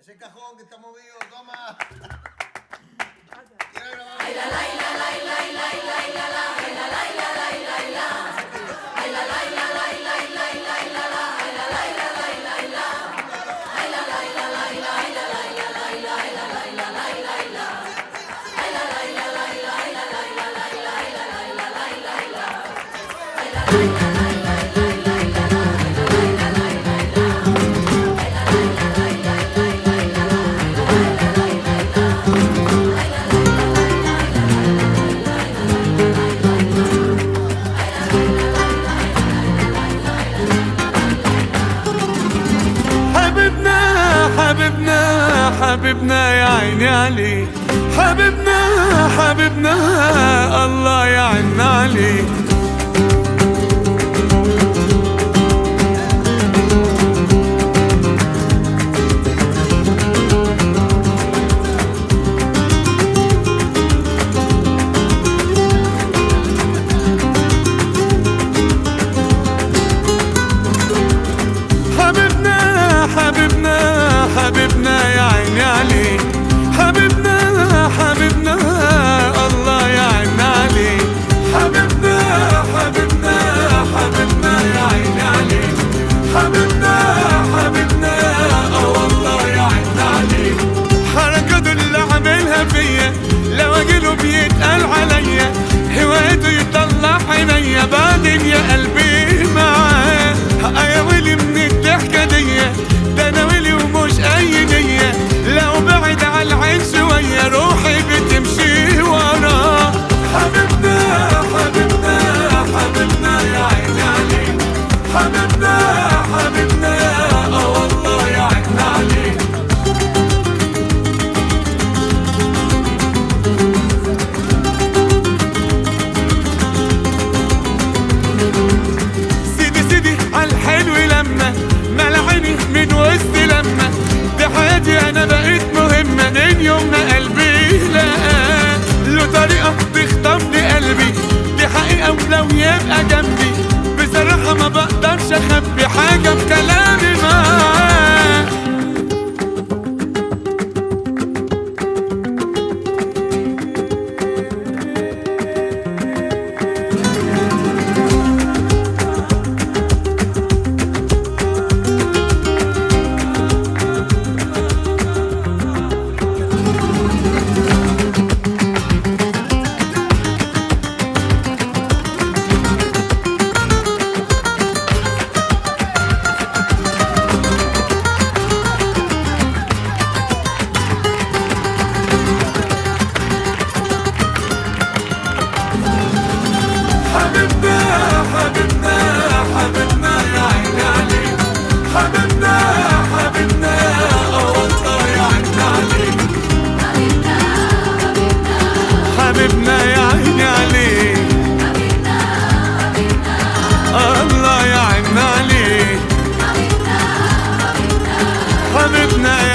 Ese cajón que está movido, toma. حبيبنا يا عيني عليك، حبيبنا الله يعين عليك. حبيبنا يا عيني عليك، حبيبنا الله يعين عليك. حبيبنا يا عيني عليك، حبيبنا الله يعين عليك. حركاته اللي عاملها فيا لو اجيله بيتقال عليا، هوايته يطلع عينيا بعدين يا قلبي معاه. يا ويلي من الضحكة دي، ده انا ويلي ومش اي نية، لو بعد على العين شوية روحي بتمشي وراه. حبيبنا يا عيني عليك، حبيبنا والله يا عيني عليك. سيدي عالحلو لما ملعيني من وسط، لما دي حياتي انا بقيت مهمة من يوم ما قلبي لقاه. له طريقة تخطف لي قلبي، دي حقيقة ولو يبقى جنبي بصراحة ما بقدرش اخبي حاجة بكلامي معاه. حبيبنا يا عيني عليك، حبيبنا والله يا عيني عليك. حبيبنا يا عيني عليك، الله يا عيني عليك. حبيبنا